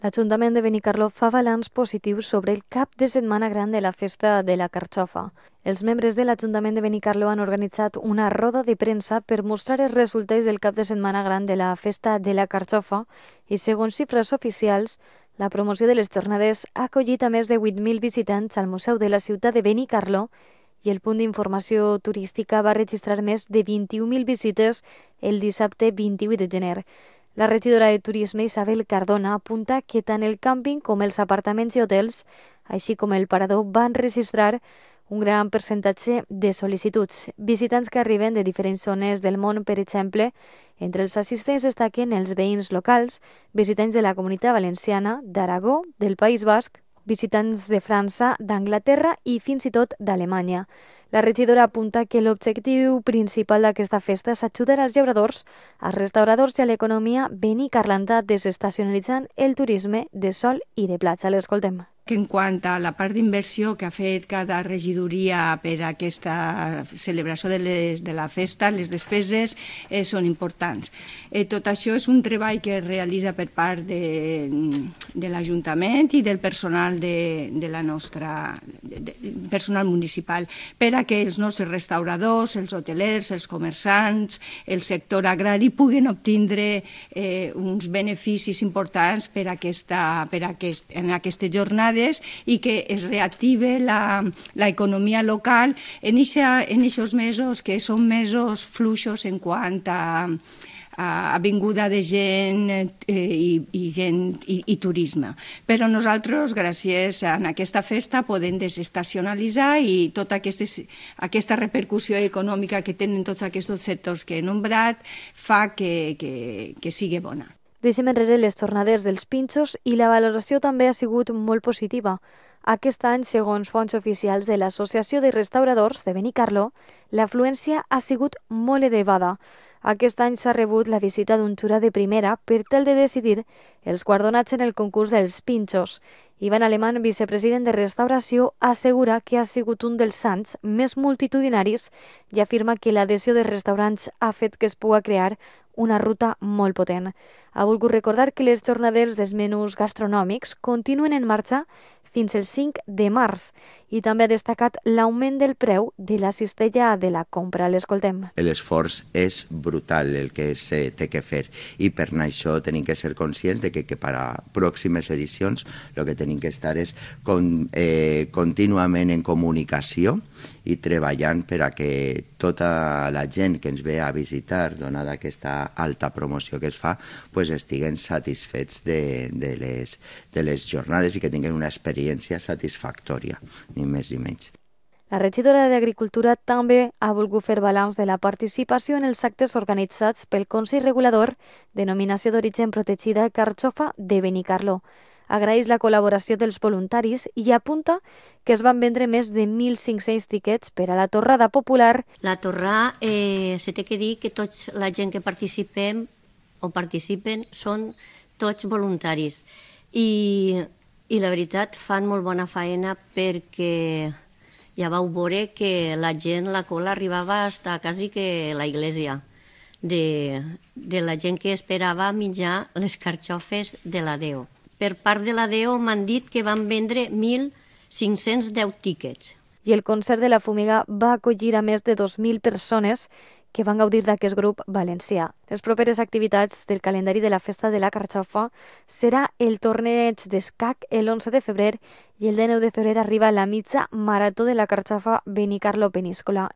L'Ajuntament de Benicarló fa balanç positiu sobre el cap de setmana gran de la Festa de la Carxofa. Els membres de l'Ajuntament de Benicarló han organitzat una roda de premsa per mostrar els resultats del cap de setmana gran de la Festa de la Carxofa i, segons xifres oficials, la promoció de les jornades ha acollit a més de 8.000 visitants al Museu de la Ciutat de Benicarló i el punt d'informació turística va registrar més de 21.000 visites el dissabte 28 de gener. La regidora de Turisme, Isabel Cardona, apunta que tant el càmping com els apartaments i hotels, així com el parador, van registrar un gran percentatge de sol·licituds. Visitants que arriben de diferents zones del món, per exemple, entre els assistents destaquen els veïns locals, visitants de la Comunitat Valenciana, d'Aragó, del País Basc, visitants de França, d'Anglaterra i fins i tot d'Alemanya. La regidora apunta que l'objectiu principal d'aquesta festa és ajudar als llauradors, als restauradors i a l'economia benicarlanta desestacionalitzant el turisme de sol i de platja. L'escoltem. Que en quant a la part d'inversió que ha fet cada regidoria per a aquesta celebració de la festa, les despeses són importants. Tot això és un treball que es realitza per part de l'Ajuntament i del personal de la nostra personal municipal per a que els nostres restauradors, els hotelers, els comerciants, el sector agrari puguen obtindre uns beneficis importants en aquestes jornades i que es reactive l'economia local en aquests mesos que són mesos fluixos en quant a vinguda de gent i turisme. Però nosaltres, gràcies a aquesta festa, podem desestacionalitzar i tota aquesta repercussió econòmica que tenen tots aquests sectors que he nombrat fa que sigui bona. Deixem enrere les jornades dels pinxos i la valoració també ha sigut molt positiva. Aquest any, segons fonts oficials de l'Associació de Restauradors de Benicarló, l'afluència ha sigut molt elevada. Aquest any s'ha rebut la visita d'un jurat de primera per tal de decidir els guardonats en el concurs dels pinxos. Ivan Alemán, vicepresident de Restauració, assegura que ha sigut un dels anys més multitudinaris i afirma que l'adhesió de restaurants ha fet que es pugui crear una ruta molt potent. Ha volgut recordar que les jornades dels menús gastronòmics continuen en marxa fins el 5 de març i també ha destacat l'augment del preu de la cistella de la compra. L'escoltem. L'esforç és brutal el que se té que fer i per això tenim que ser conscients de que per a pròximes edicions el que tenim que estar és contínuament en comunicació i treballant per a que tota la gent que ens ve a visitar, donada aquesta alta promoció que es fa, estiguen satisfets de les jornades i que tinguin una experiència satisfactòria, ni més ni menys. La regidora d'Agricultura també ha volgut fer balanç de la participació en els actes organitzats pel Consell Regulador Denominació d'Origen Protegida Carxofa de Benicarló. Agraeix la col·laboració dels voluntaris i apunta que es van vendre més de 1.500 tiquets per a la torrada popular. La torrada, se té que dir que tota la gent que participen són tots voluntaris i la veritat fan molt bona faena perquè ja vau veure que la gent, la cola arribava fins quasi que la iglesia de la gent que esperava menjar les carxofes de la Déu. Per part de la Déu m'han dit que van vendre 1.510 tíquets. I el concert de la Fumiga va acollir a més de 2.000 persones que van gaudir d'aquest grup valencià. Les properes activitats del calendari de la Festa de la Carxofa serà el torneig d'escac l'11 de febrer i el 19 de febrer arriba la mitja marató de la Carxofa Benicarló Peníscola.